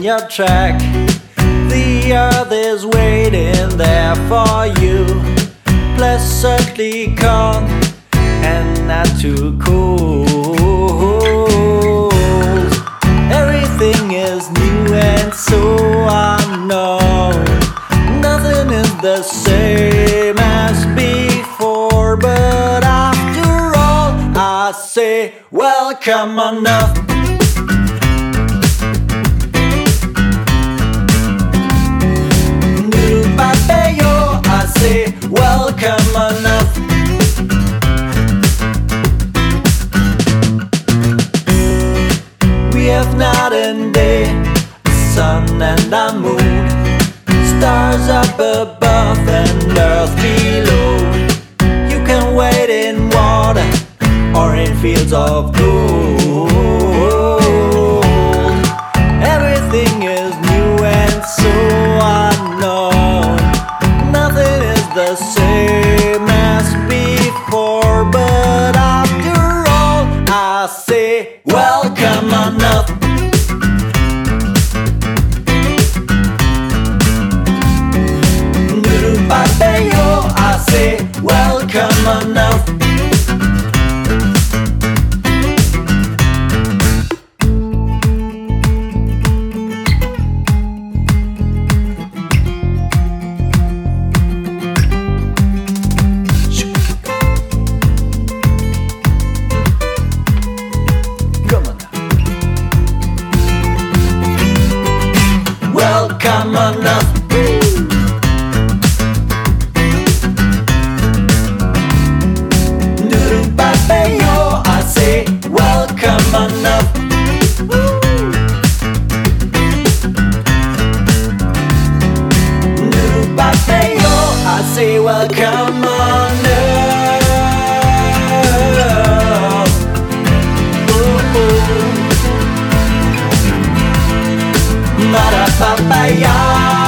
your track. The earth is waiting there for you. Pleasantly calm and not too cold. Everything is new and so unknown. Nothing is the same as before, but after all I say welcome enough. I say welcome enough. We have night and day, the sun and the moon, stars up above and earth below. You can wait in water or in fields of gold. Everything is new and so unknown. Nothing is the same as before, but after all I say welcome enough. I say welcome enough. Welcome enough. I say welcome enough. I say welcome enough. Mara papaya.